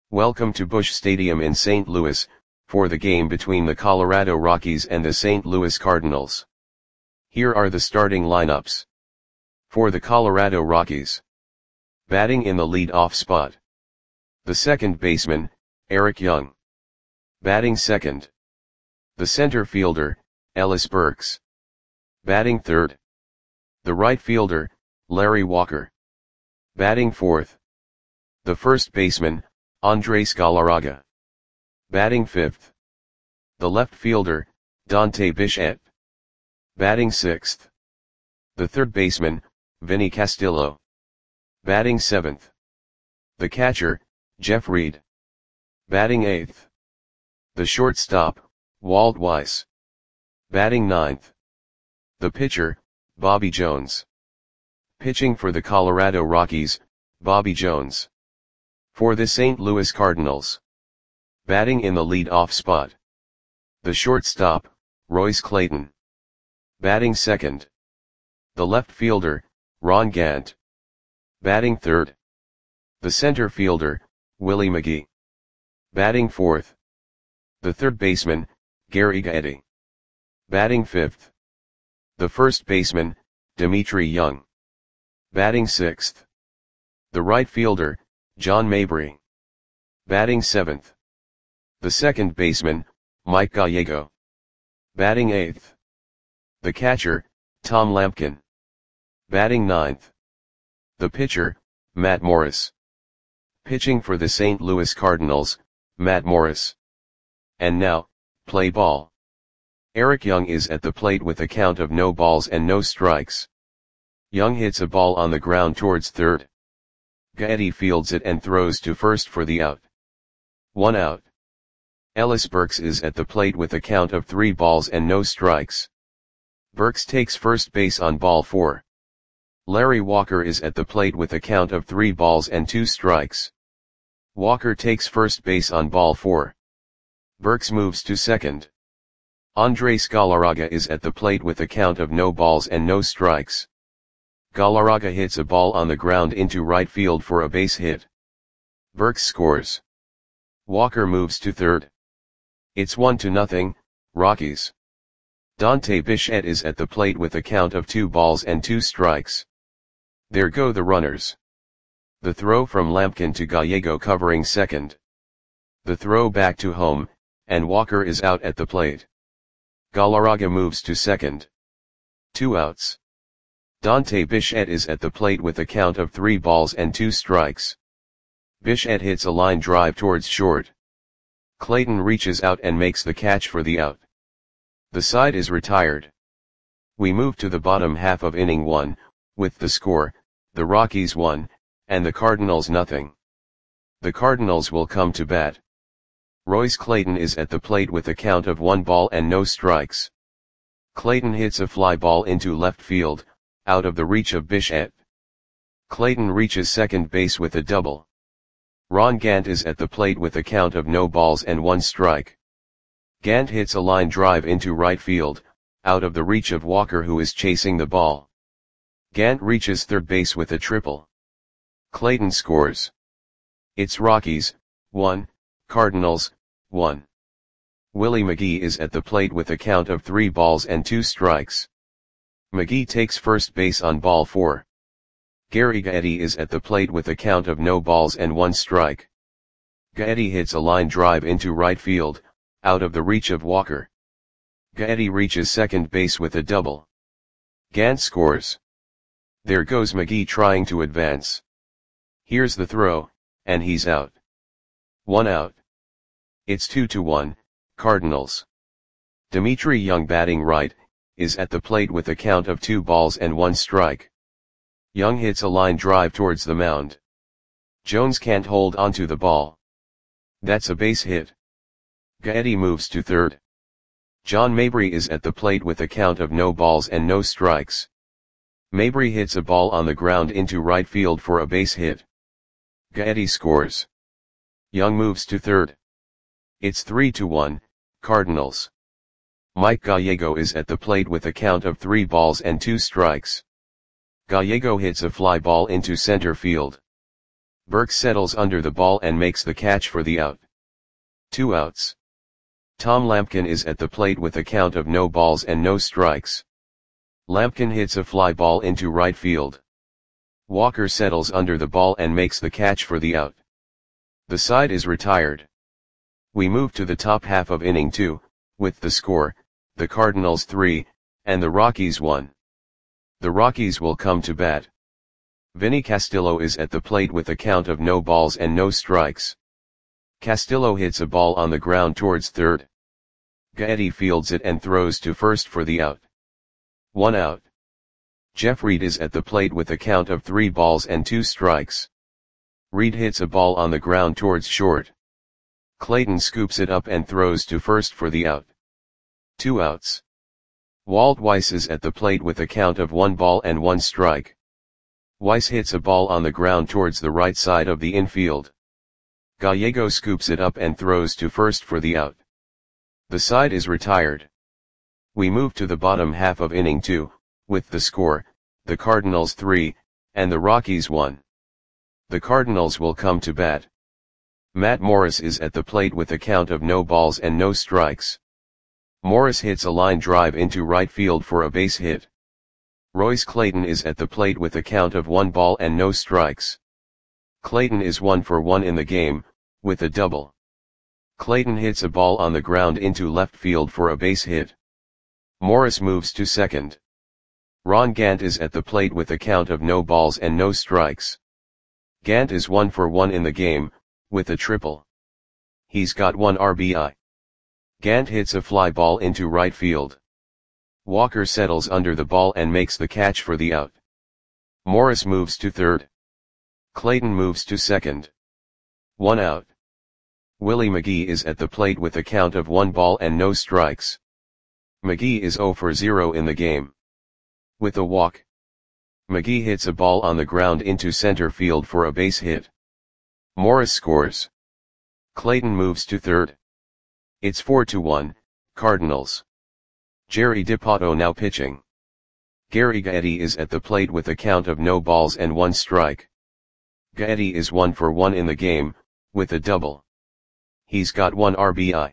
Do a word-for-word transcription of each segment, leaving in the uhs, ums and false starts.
Welcome to Busch Stadium in Saint Louis, for the game between the Colorado Rockies and the Saint Louis Cardinals. Here are the starting lineups. For the Colorado Rockies. Batting in the lead-off spot. The second baseman, Eric Young. Batting second. The center fielder, Ellis Burks. Batting third. The right fielder, Larry Walker. Batting fourth. The first baseman, Andres Galarraga. Batting fifth. The left fielder, Dante Bichette. Batting sixth. The third baseman, Vinny Castillo. Batting seventh. The catcher, Jeff Reed. Batting eighth. The shortstop, Walt Weiss. Batting ninth. The pitcher, Bobby Jones. Pitching for the Colorado Rockies, Bobby Jones. For the Saint Louis Cardinals. Batting in the lead-off spot. The shortstop, Royce Clayton. Batting second. The left fielder, Ron Gant. Batting third. The center fielder, Willie McGee. Batting fourth. The third baseman, Gary Gaetti. Batting fifth. The first baseman, Dmitri Young. Batting sixth. The right fielder, John Mabry. Batting seventh. The second baseman, Mike Gallego. Batting eighth. The catcher, Tom Lampkin. Batting ninth. The pitcher, Matt Morris. Pitching for the Saint Louis Cardinals, Matt Morris. And now, play ball. Eric Young is at the plate with a count of no balls and no strikes. Young hits a ball on the ground towards third. Gaetti fields it and throws to first for the out. One out. Ellis Burks is at the plate with a count of three balls and no strikes. Burks takes first base on ball four. Larry Walker is at the plate with a count of three balls and two strikes. Walker takes first base on ball four. Burks moves to second. Andres Galarraga is at the plate with a count of no balls and no strikes. Galarraga hits a ball on the ground into right field for a base hit. Burks scores. Walker moves to third. It's one to nothing, Rockies. Dante Bichette is at the plate with a count of two balls and two strikes. There go the runners. The throw from Lampkin to Gallego covering second. The throw back to home, and Walker is out at the plate. Galarraga moves to second. Two outs. Dante Bichette is at the plate with a count of three balls and two strikes. Bichette hits a line drive towards short. Clayton reaches out and makes the catch for the out. The side is retired. We move to the bottom half of inning one, with the score, the Rockies one, and the Cardinals nothing. The Cardinals will come to bat. Royce Clayton is at the plate with a count of one ball and no strikes. Clayton hits a fly ball into left field, out of the reach of Bichette. Clayton reaches second base with a double. Ron Gant is at the plate with a count of no balls and one strike. Gant hits a line drive into right field, out of the reach of Walker who is chasing the ball. Gant reaches third base with a triple. Clayton scores. It's Rockies, one, Cardinals, one. Willie McGee is at the plate with a count of three balls and two strikes. McGee takes first base on ball four. Gary Gaetti is at the plate with a count of no balls and one strike. Gaetti hits a line drive into right field, out of the reach of Walker. Gaetti reaches second base with a double. Gant scores. There goes McGee trying to advance. Here's the throw, and he's out. One out. It's two to one, Cardinals. Dmitri Young batting right, is at the plate with a count of two balls and one strike. Young hits a line drive towards the mound. Jones can't hold onto the ball. That's a base hit. Gaetti moves to third. John Mabry is at the plate with a count of no balls and no strikes. Mabry hits a ball on the ground into right field for a base hit. Gaetti scores. Young moves to third. It's three to one, Cardinals. Mike Gallego is at the plate with a count of three balls and two strikes. Gallego hits a fly ball into center field. Burke settles under the ball and makes the catch for the out. Two outs. Tom Lampkin is at the plate with a count of no balls and no strikes. Lampkin hits a fly ball into right field. Walker settles under the ball and makes the catch for the out. The side is retired. We move to the top half of inning two, with the score, the Cardinals three, and the Rockies one. The Rockies will come to bat. Vinny Castillo is at the plate with a count of no balls and no strikes. Castillo hits a ball on the ground towards third. Gaetti fields it and throws to first for the out. One out. Jeff Reed is at the plate with a count of three balls and two strikes. Reed hits a ball on the ground towards short. Clayton scoops it up and throws to first for the out. Two outs. Walt Weiss is at the plate with a count of one ball and one strike. Weiss hits a ball on the ground towards the right side of the infield. Gallego scoops it up and throws to first for the out. The side is retired. We move to the bottom half of inning two, with the score, the Cardinals three, and the Rockies one. The Cardinals will come to bat. Matt Morris is at the plate with a count of no balls and no strikes. Morris hits a line drive into right field for a base hit. Royce Clayton is at the plate with a count of one ball and no strikes. Clayton is one for one in the game, with a double. Clayton hits a ball on the ground into left field for a base hit. Morris moves to second. Ron Gant is at the plate with a count of no balls and no strikes. Gant is one for one in the game, with a triple. He's got one R B I. Gant hits a fly ball into right field. Walker settles under the ball and makes the catch for the out. Morris moves to third. Clayton moves to second. One out. Willie McGee is at the plate with a count of one ball and no strikes. McGee is zero for zero in the game. With a walk. McGee hits a ball on the ground into center field for a base hit. Morris scores. Clayton moves to third. It's four to one, Cardinals. Jerry Dipoto now pitching. Gary Gaetti is at the plate with a count of no balls and one strike. Gaetti is one for one in the game, with a double. He's got one R B I.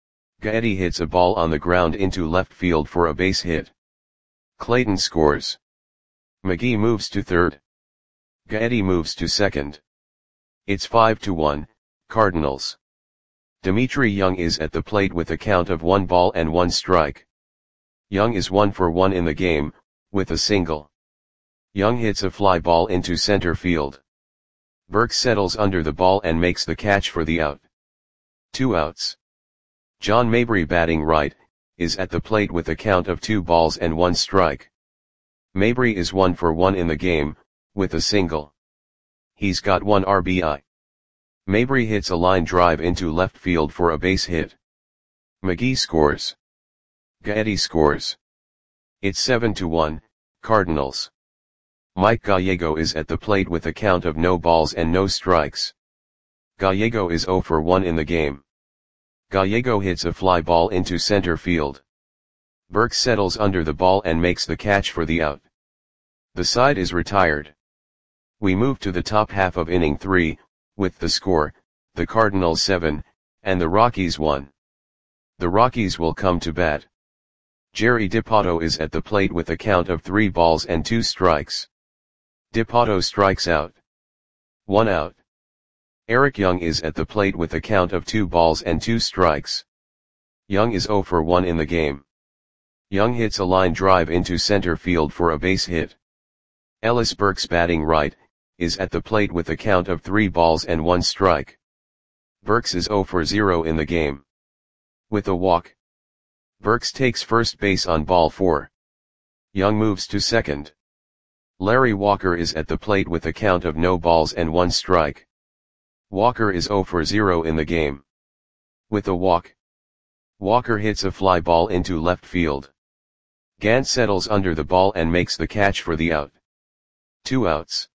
Gaetti hits a ball on the ground into left field for a base hit. Clayton scores. McGee moves to third. Gaetti moves to second. It's five to one, Cardinals. Dimitri Young is at the plate with a count of one ball and one strike. Young is one for one in the game, with a single. Young hits a fly ball into center field. Burke settles under the ball and makes the catch for the out. Two outs. John Mabry, batting right, is at the plate with a count of two balls and one strike. Mabry is one for one in the game, with a single. He's got one R B I. Mabry hits a line drive into left field for a base hit. McGee scores. Gaetti scores. It's seven to one, Cardinals. Mike Gallego is at the plate with a count of no balls and no strikes. Gallego is zero for one in the game. Gallego hits a fly ball into center field. Burke settles under the ball and makes the catch for the out. The side is retired. We move to the top half of inning three, with the score, the Cardinals seven, and the Rockies one. The Rockies will come to bat. Jerry Dipoto is at the plate with a count of three balls and two strikes. Dipoto strikes out. One out. Eric Young is at the plate with a count of two balls and two strikes. Young is zero for one in the game. Young hits a line drive into center field for a base hit. Ellis Burks, batting right, is at the plate with a count of three balls and one strike. Burks is zero for zero in the game. With a walk. Burks takes first base on ball four. Young moves to second. Larry Walker is at the plate with a count of no balls and one strike. Walker is zero for zero in the game. With a walk. Walker hits a fly ball into left field. Gant settles under the ball and makes the catch for the out. Two outs.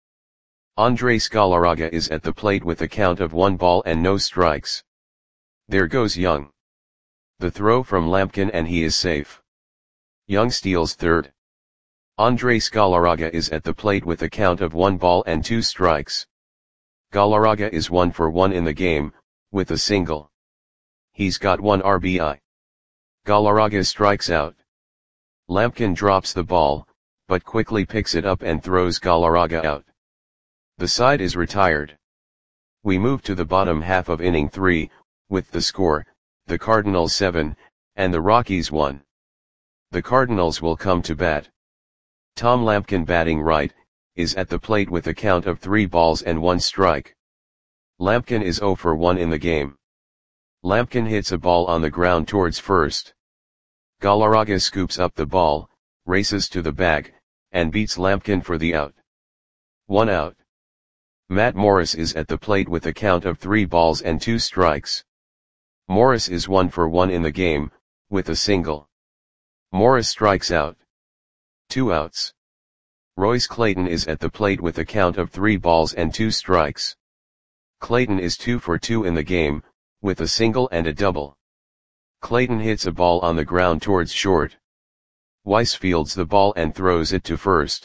Andres Galarraga is at the plate with a count of one ball and no strikes. There goes Young. The throw from Lampkin and he is safe. Young steals third. Andres Galarraga is at the plate with a count of one ball and two strikes. Galarraga is one for one in the game, with a single. He's got one R B I. Galarraga strikes out. Lampkin drops the ball, but quickly picks it up and throws Galarraga out. The side is retired. We move to the bottom half of inning three, with the score, the Cardinals seven, and the Rockies one. The Cardinals will come to bat. Tom Lampkin, batting right, is at the plate with a count of three balls and one strike. Lampkin is zero for one in the game. Lampkin hits a ball on the ground towards first. Galarraga scoops up the ball, races to the bag, and beats Lampkin for the out. One out. Matt Morris is at the plate with a count of three balls and two strikes. Morris is one for one in the game, with a single. Morris strikes out. Two outs. Royce Clayton is at the plate with a count of three balls and two strikes. Clayton is two for two in the game, with a single and a double. Clayton hits a ball on the ground towards short. Weiss fields the ball and throws it to first.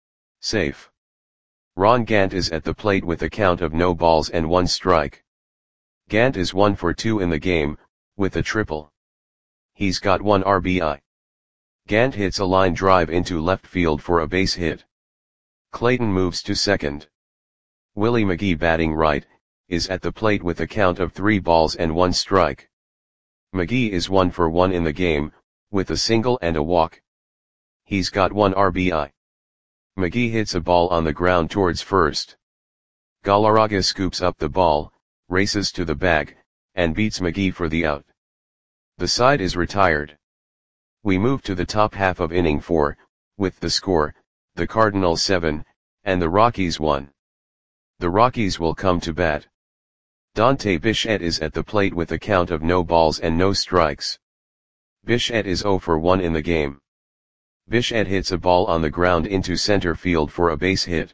Safe. Ron Gant is at the plate with a count of no balls and one strike. Gant is one for two in the game, with a triple. He's got one R B I. Gant hits a line drive into left field for a base hit. Clayton moves to second. Willie McGee, batting right, is at the plate with a count of three balls and one strike. McGee is one for one in the game, with a single and a walk. He's got one R B I. McGee hits a ball on the ground towards first. Galarraga scoops up the ball, races to the bag, and beats McGee for the out. The side is retired. We move to the top half of inning four, with the score, the Cardinals seven, and the Rockies one. The Rockies will come to bat. Dante Bichette is at the plate with a count of no balls and no strikes. Bichette is zero for one in the game. Bichette hits a ball on the ground into center field for a base hit.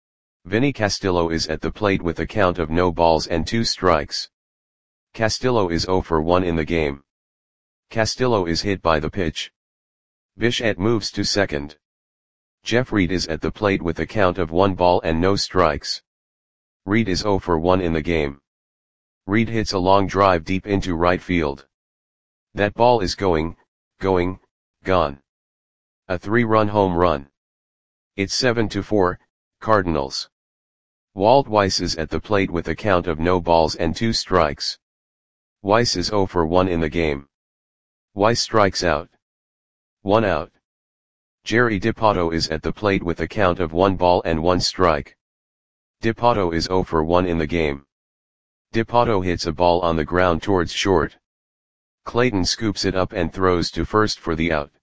Vinny Castillo is at the plate with a count of no balls and two strikes. Castillo is zero for one in the game. Castillo is hit by the pitch. Bichette moves to second. Jeff Reed is at the plate with a count of one ball and no strikes. Reed is zero for one in the game. Reed hits a long drive deep into right field. That ball is going, going, gone. A three-run home run. It's seven to four, Cardinals. Walt Weiss is at the plate with a count of no balls and two strikes. Weiss is zero for one in the game. Weiss strikes out. One out. Jerry Dipoto is at the plate with a count of one ball and one strike. Dipoto is zero for one in the game. Dipoto hits a ball on the ground towards short. Clayton scoops it up and throws to first for the out.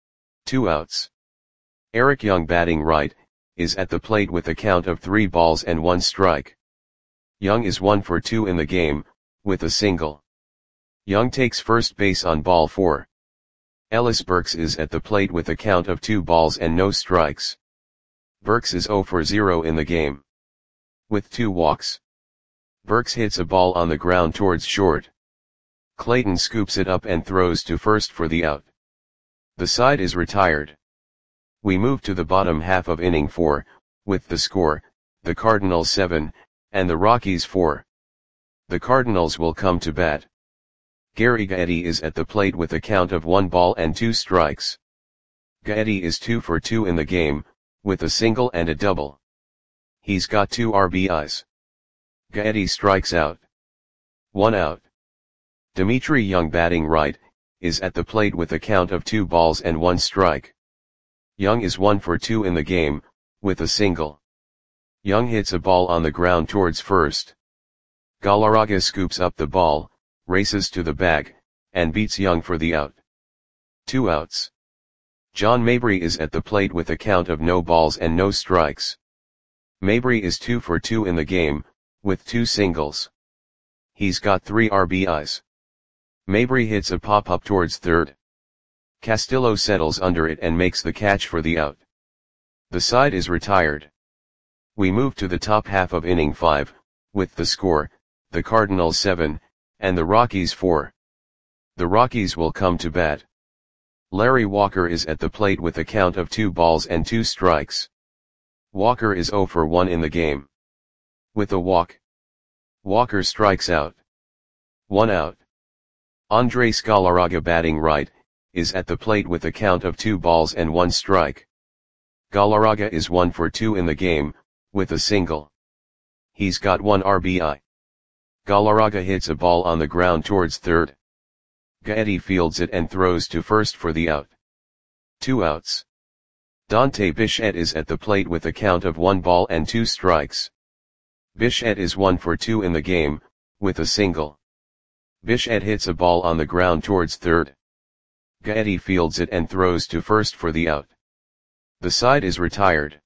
Two outs. Eric Young, batting right, is at the plate with a count of three balls and one strike. Young is one for two in the game, with a single. Young takes first base on ball four. Ellis Burks is at the plate with a count of two balls and no strikes. Burks is zero for zero in the game. With two walks. Burks hits a ball on the ground towards short. Clayton scoops it up and throws to first for the out. The side is retired. We move to the bottom half of inning four, with the score, the Cardinals seven, and the Rockies four. The Cardinals will come to bat. Gary Gaetti is at the plate with a count of one ball and two strikes. Gaetti is two for two in the game, with a single and a double. He's got two R B Is. Gaetti strikes out. One out. Dimitri Young, batting right, is at the plate with a count of two balls and one strike. Young is one for two in the game, with a single. Young hits a ball on the ground towards first. Galarraga scoops up the ball, races to the bag, and beats Young for the out. Two outs. John Mabry is at the plate with a count of no balls and no strikes. Mabry is two for two in the game, with two singles. He's got three R B Is. Mabry hits a pop-up towards third. Castillo settles under it and makes the catch for the out. The side is retired. We move to the top half of inning five, with the score, the Cardinals seven, and the Rockies four. The Rockies will come to bat. Larry Walker is at the plate with a count of two balls and two strikes. Walker is zero for one in the game. With a walk. Walker strikes out. One out. Andres Galarraga batting right, is at the plate with a count of two balls and one strike. Galarraga is one for two in the game, with a single. He's got one R B I. Galarraga hits a ball on the ground towards third. Gaetti fields it and throws to first for the out. Two outs. Dante Bichette is at the plate with a count of one ball and two strikes. Bichette is one for two in the game, with a single. Bichette hits a ball on the ground towards third. Gaetti fields it and throws to first for the out. The side is retired.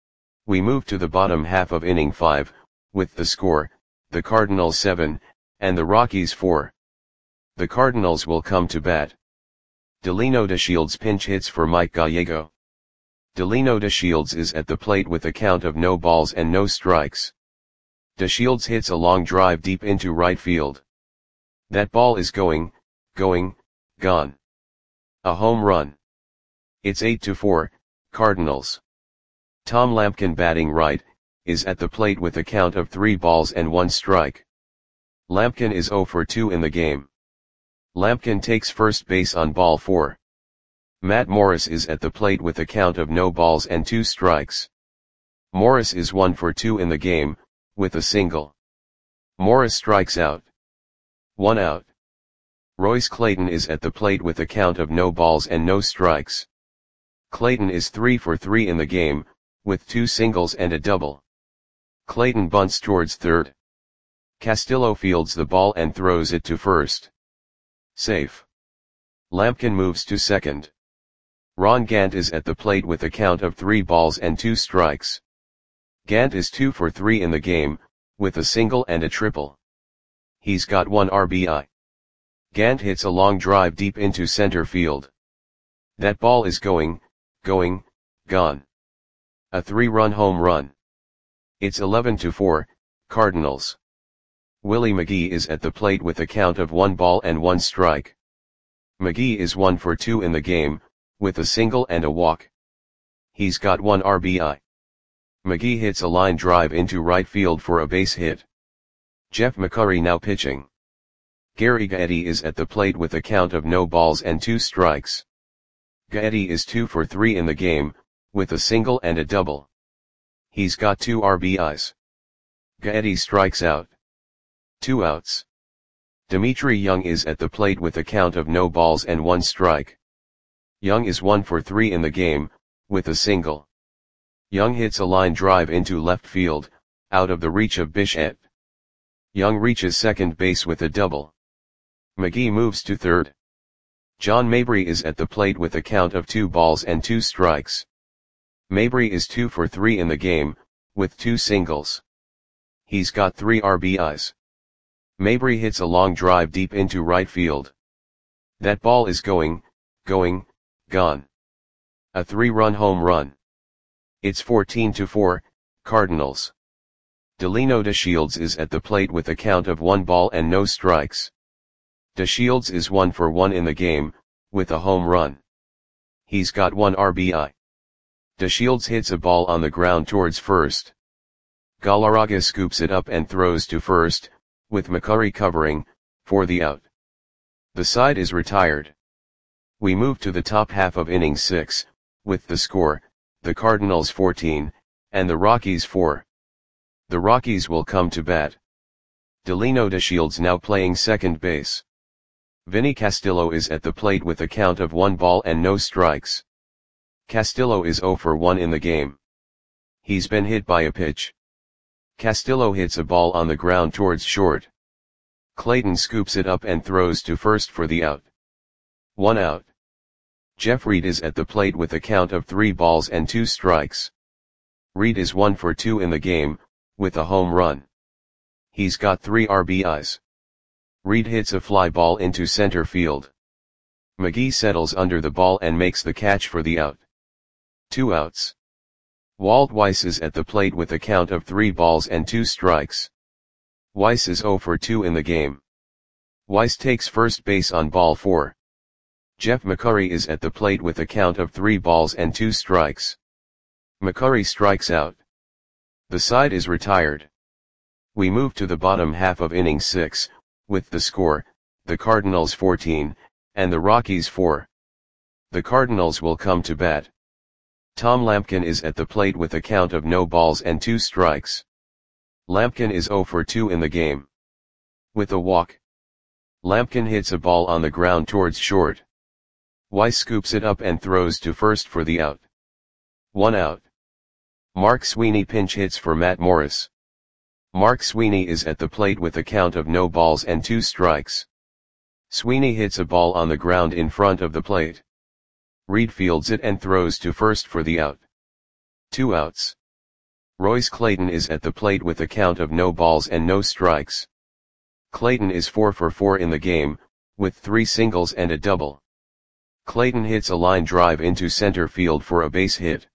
We move to the bottom half of inning five, with the score, the Cardinals seven, and the Rockies four. The Cardinals will come to bat. Delino DeShields pinch hits for Mike Gallego. Delino DeShields is at the plate with a count of no balls and no strikes. DeShields hits a long drive deep into right field. That ball is going, going, gone. A home run. It's eight to four, Cardinals. Tom Lampkin batting right, is at the plate with a count of three balls and one strike. Lampkin is zero for two in the game. Lampkin takes first base on ball four. Matt Morris is at the plate with a count of no balls and two strikes. Morris is one for two in the game, with a single. Morris strikes out. One out. Royce Clayton is at the plate with a count of no balls and no strikes. Clayton is three for three in the game, with two singles and a double. Clayton bunts towards third. Castillo fields the ball and throws it to first. Safe. Lampkin moves to second. Ron Gant is at the plate with a count of three balls and two strikes. Gant is two for three in the game, with a single and a triple. He's got one R B I. Gant hits a long drive deep into center field. That ball is going, going, gone. A three-run home run. It's eleven to four, Cardinals. Willie McGee is at the plate with a count of one ball and one strike. McGee is one for two in the game, with a single and a walk. He's got one R B I. McGee hits a line drive into right field for a base hit. Jeff McCurry now pitching. Gary Gaetti is at the plate with a count of no balls and two strikes. Gaetti is two for three in the game, with a single and a double. He's got two R B Is. Gaetti strikes out. Two outs. Dimitri Young is at the plate with a count of no balls and one strike. Young is one for three in the game, with a single. Young hits a line drive into left field, out of the reach of Bichette. Young reaches second base with a double. McGee moves to third. John Mabry is at the plate with a count of two balls and two strikes. Mabry is two for three in the game, with two singles. He's got three R B Is. Mabry hits a long drive deep into right field. That ball is going, going, gone. A three-run home run. It's fourteen to four, Cardinals. Delino DeShields is at the plate with a count of one ball and no strikes. DeShields is one for one in the game, with a home run. He's got one R B I. DeShields hits a ball on the ground towards first. Galarraga scoops it up and throws to first, with McCurry covering, for the out. The side is retired. We move to the top half of inning six, with the score, the Cardinals fourteen, and the Rockies four. The Rockies will come to bat. Delino DeShields now playing second base. Vinny Castillo is at the plate with a count of one ball and no strikes. Castillo is zero for one in the game. He's been hit by a pitch. Castillo hits a ball on the ground towards short. Clayton scoops it up and throws to first for the out. One out. Jeff Reed is at the plate with a count of three balls and two strikes. Reed is one for two in the game, with a home run. He's got three R B Is. Reed hits a fly ball into center field. McGee settles under the ball and makes the catch for the out. Two outs. Walt Weiss is at the plate with a count of three balls and two strikes. Weiss is zero for two in the game. Weiss takes first base on ball four. Jeff McCurry is at the plate with a count of three balls and two strikes. McCurry strikes out. The side is retired. We move to the bottom half of inning six, with the score, the Cardinals fourteen, and the Rockies four. The Cardinals will come to bat. Tom Lampkin is at the plate with a count of no balls and two strikes. Lampkin is zero for two in the game. With a walk. Lampkin hits a ball on the ground towards short. Weiss scoops it up and throws to first for the out. One out. Mark Sweeney pinch hits for Matt Morris. Mark Sweeney is at the plate with a count of no balls and two strikes. Sweeney hits a ball on the ground in front of the plate. Reed fields it and throws to first for the out. Two outs. Royce Clayton is at the plate with a count of no balls and no strikes. Clayton is four for four in the game, with three singles and a double. Clayton hits a line drive into center field for a base hit.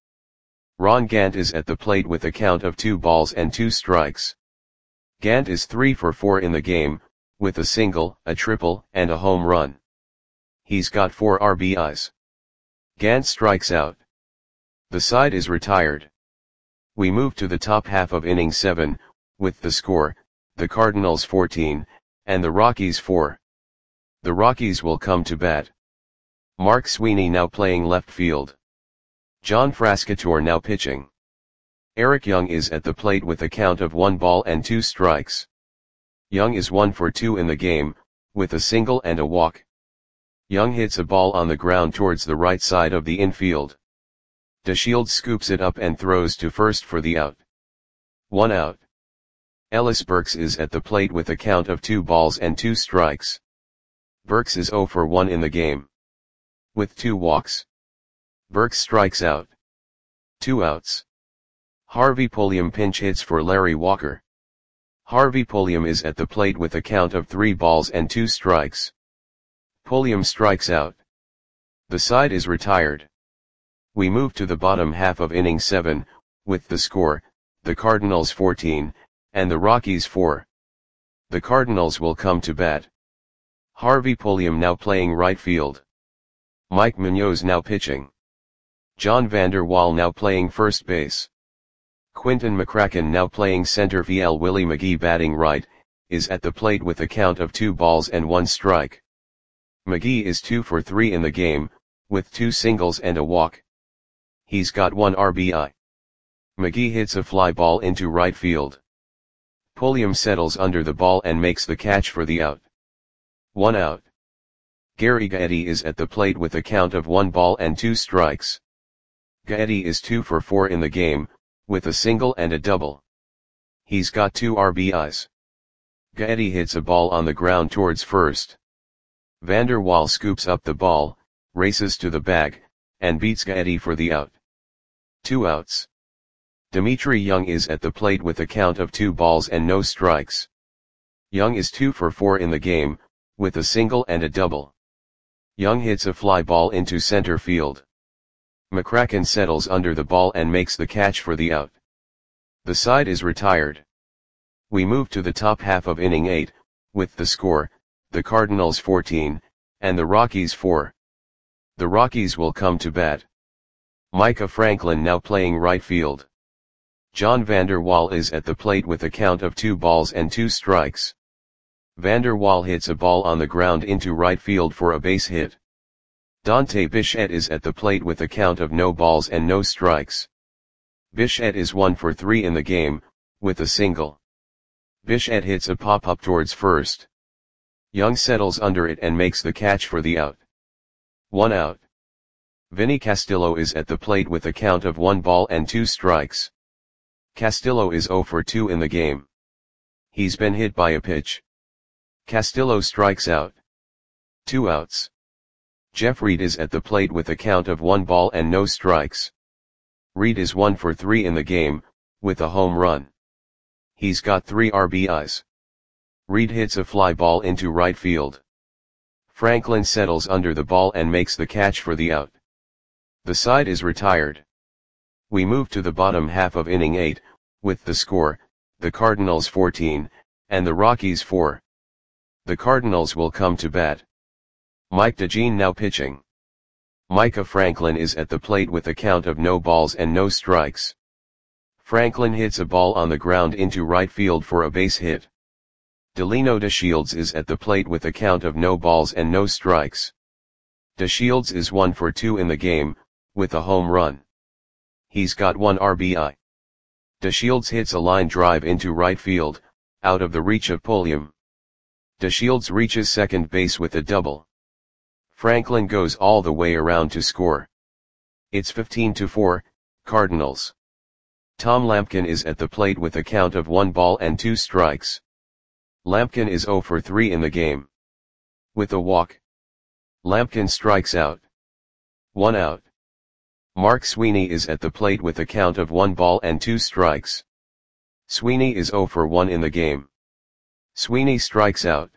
Ron Gant is at the plate with a count of two balls and two strikes. Gant is three for four in the game, with a single, a triple, and a home run. He's got four R B Is. Gant strikes out. The side is retired. We move to the top half of inning seven, with the score, the Cardinals fourteen, and the Rockies four. The Rockies will come to bat. Mark Sweeney now playing left field. John Frascatore now pitching. Eric Young is at the plate with a count of one ball and two strikes. Young is one for two in the game, with a single and a walk. Young hits a ball on the ground towards the right side of the infield. DeShields scoops it up and throws to first for the out. One out. Ellis Burks is at the plate with a count of two balls and two strikes. Burks is zero for one in the game. With two walks. Burks strikes out. Two outs. Harvey Pulliam pinch hits for Larry Walker. Harvey Pulliam is at the plate with a count of three balls and two strikes. Pulliam strikes out. The side is retired. We move to the bottom half of inning seven, with the score, the Cardinals fourteen, and the Rockies four. The Cardinals will come to bat. Harvey Pulliam now playing right field. Mike Munoz now pitching. John Vander Wal now playing first base. Quinton McCracken now playing center field. Willie McGee batting right, is at the plate with a count of two balls and one strike. McGee is two for three in the game, with two singles and a walk. He's got one R B I. McGee hits a fly ball into right field. Pulliam settles under the ball and makes the catch for the out. One out. Gary Gaetti is at the plate with a count of one ball and two strikes. Gaetti is two for four in the game, with a single and a double. He's got two R B Is. Gaetti hits a ball on the ground towards first. Vander Wal scoops up the ball, races to the bag, and beats Gaetti for the out. Two outs. Dimitri Young is at the plate with a count of two balls and no strikes. Young is two for four in the game, with a single and a double. Young hits a fly ball into center field. McCracken settles under the ball and makes the catch for the out. The side is retired. We move to the top half of inning eight, with the score, the Cardinals fourteen, and the Rockies four. The Rockies will come to bat. Micah Franklin now playing right field. John Vander Wal is at the plate with a count of two balls and two strikes. Vander Wal hits a ball on the ground into right field for a base hit. Dante Bichette is at the plate with a count of no balls and no strikes. Bichette is one for three in the game, with a single. Bichette hits a pop-up towards first. Young settles under it and makes the catch for the out. One out. Vinny Castillo is at the plate with a count of one ball and two strikes. Castillo is zero for two in the game. He's been hit by a pitch. Castillo strikes out. Two outs. Jeff Reed is at the plate with a count of one ball and no strikes. Reed is one for three in the game, with a home run. He's got three R B Is. Reed hits a fly ball into right field. Franklin settles under the ball and makes the catch for the out. The side is retired. We move to the bottom half of inning eight, with the score, the Cardinals fourteen, and the Rockies four. The Cardinals will come to bat. Mike DeJean now pitching. Micah Franklin is at the plate with a count of no balls and no strikes. Franklin hits a ball on the ground into right field for a base hit. Delino DeShields is at the plate with a count of no balls and no strikes. DeShields is one for two in the game, with a home run. He's got one R B I. DeShields hits a line drive into right field, out of the reach of Pulliam. DeShields reaches second base with a double. Franklin goes all the way around to score. It's fifteen to four, Cardinals. Tom Lampkin is at the plate with a count of one ball and two strikes. Lampkin is zero for three in the game. With a walk, Lampkin strikes out. One out. Mark Sweeney is at the plate with a count of one ball and two strikes. Sweeney is zero for one in the game. Sweeney strikes out.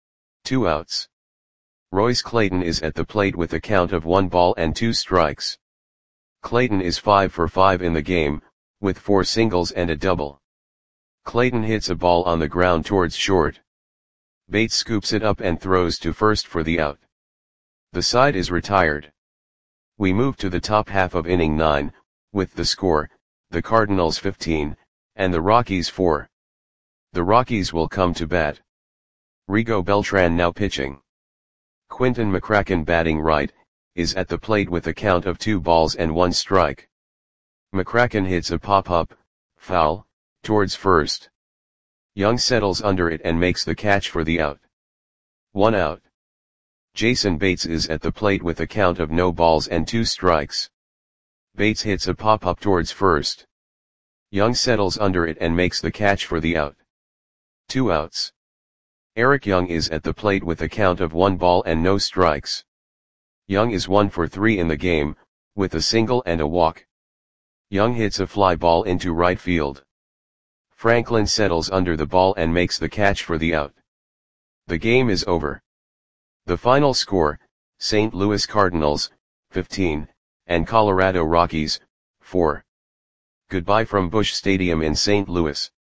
Two outs. Royce Clayton is at the plate with a count of one ball and two strikes. Clayton is five for five in the game, with four singles and a double. Clayton hits a ball on the ground towards short. Bates scoops it up and throws to first for the out. The side is retired. We move to the top half of inning nine, with the score, the Cardinals fifteen, and the Rockies four. The Rockies will come to bat. Rigo Beltran now pitching. Quinton McCracken batting right, is at the plate with a count of two balls and one strike. McCracken hits a pop-up, foul, towards first. Young settles under it and makes the catch for the out. One out. Jason Bates is at the plate with a count of no balls and two strikes. Bates hits a pop-up towards first. Young settles under it and makes the catch for the out. Two outs. Eric Young is at the plate with a count of one ball and no strikes. Young is one for three in the game, with a single and a walk. Young hits a fly ball into right field. Franklin settles under the ball and makes the catch for the out. The game is over. The final score, Saint Louis Cardinals, fifteen, and Colorado Rockies, four. Goodbye from Busch Stadium in Saint Louis.